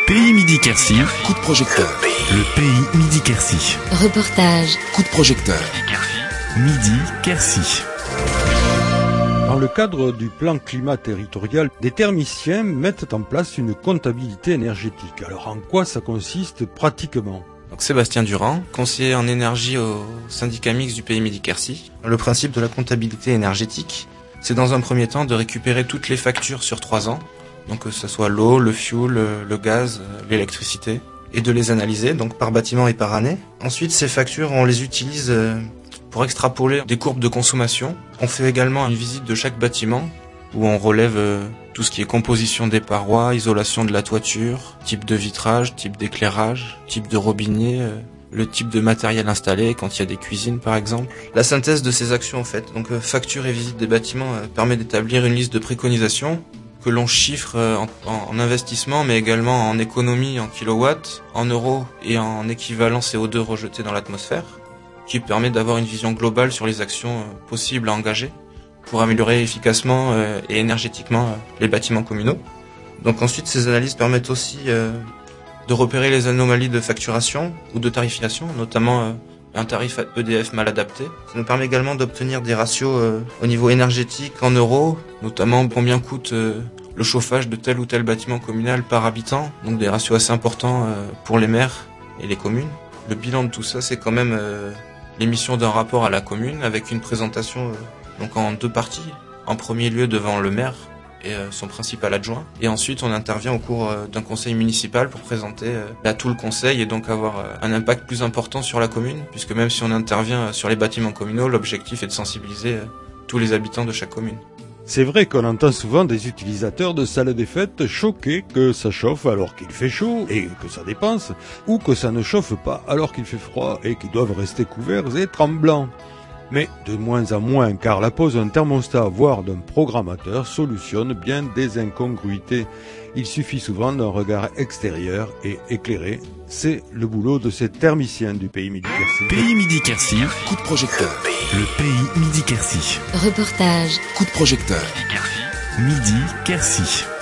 Pays Midi-Quercy. Coup de projecteur. Le Pays Midi-Quercy. Reportage. Coup de projecteur. Midi-Quercy. Dans le cadre du plan climat territorial, des thermiciens mettent en place une comptabilité énergétique. Alors en quoi ça consiste pratiquement ? Donc Sébastien Durand, conseiller en énergie au syndicat mixte du Pays Midi-Quercy. Le principe de la comptabilité énergétique, c'est dans un premier temps de récupérer toutes les factures sur 3 ans, donc que ce soit l'eau, le fioul, le gaz, l'électricité, et de les analyser, donc par bâtiment et par année. Ensuite, ces factures, on les utilise pour extrapoler des courbes de consommation. On fait également une visite de chaque bâtiment, où on relève tout ce qui est composition des parois, isolation de la toiture, type de vitrage, type d'éclairage, type de robinet, le type de matériel installé quand il y a des cuisines par exemple. La synthèse de ces actions en fait, donc facture et visite des bâtiments permet d'établir une liste de préconisations que l'on chiffre en investissement mais également en économie en kilowatts, en euros et en équivalent CO2 rejeté dans l'atmosphère, qui permet d'avoir une vision globale sur les actions possibles à engager pour améliorer efficacement et énergétiquement les bâtiments communaux. Donc ensuite, ces analyses permettent aussi de repérer les anomalies de facturation ou de tarification, notamment un tarif EDF mal adapté. Ça nous permet également d'obtenir des ratios au niveau énergétique en euros, notamment combien coûte le chauffage de tel ou tel bâtiment communal par habitant, donc des ratios assez importants pour les maires et les communes. Le bilan de tout ça, c'est quand même l'émission d'un rapport à la commune avec une présentation donc en 2 parties. En premier lieu devant le maire et son principal adjoint. Et ensuite on intervient au cours d'un conseil municipal pour présenter à tout le conseil et donc avoir un impact plus important sur la commune, puisque même si on intervient sur les bâtiments communaux, l'objectif est de sensibiliser tous les habitants de chaque commune. C'est vrai qu'on entend souvent des utilisateurs de salles des fêtes choqués que ça chauffe alors qu'il fait chaud et que ça dépense, ou que ça ne chauffe pas alors qu'il fait froid et qu'ils doivent rester couverts et tremblants. Mais de moins en moins, car la pose d'un thermostat, voire d'un programmateur, solutionne bien des incongruités. Il suffit souvent d'un regard extérieur et éclairé. C'est le boulot de ces thermiciens du Pays Midi-Quercy. Pays Midi-Quercy. Coup de projecteur. Le Pays Midi-Quercy. Reportage. Coup de projecteur. Midi-Quercy.